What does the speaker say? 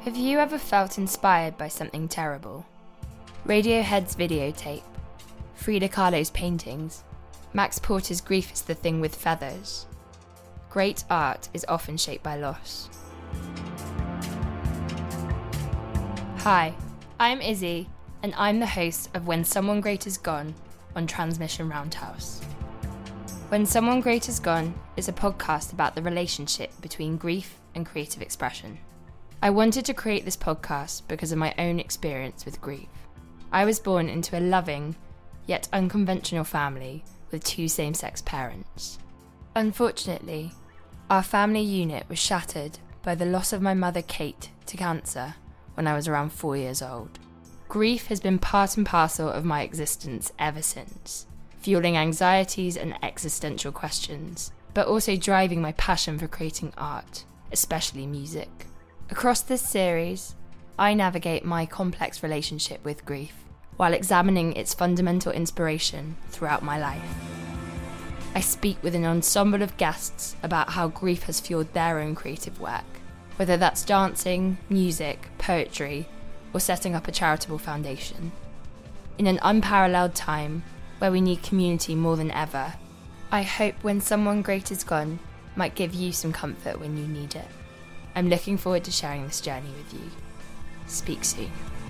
Have you ever felt inspired by something terrible? Radiohead's videotape, Frida Kahlo's paintings, Max Porter's Grief is the Thing with Feathers. Great art is often shaped by loss. Hi, I'm Izzy, and I'm the host of When Someone Great Is Gone on Transmission Roundhouse. When Someone Great Is Gone is a podcast about the relationship between grief and creative expression. I wanted to create this podcast because of my own experience with grief. I was born into a loving, yet unconventional family with two same-sex parents. Unfortunately, our family unit was shattered by the loss of my mother Kate to cancer when I was around 4 years old. Grief has been part and parcel of my existence ever since, fueling anxieties and existential questions, but also driving my passion for creating art, especially music. Across this series, I navigate my complex relationship with grief while examining its fundamental inspiration throughout my life. I speak with an ensemble of guests about how grief has fueled their own creative work, whether that's dancing, music, poetry, or setting up a charitable foundation. In an unparalleled time where we need community more than ever, I hope When Someone Great Is Gone might give you some comfort when you need it. I'm looking forward to sharing this journey with you. Speak soon.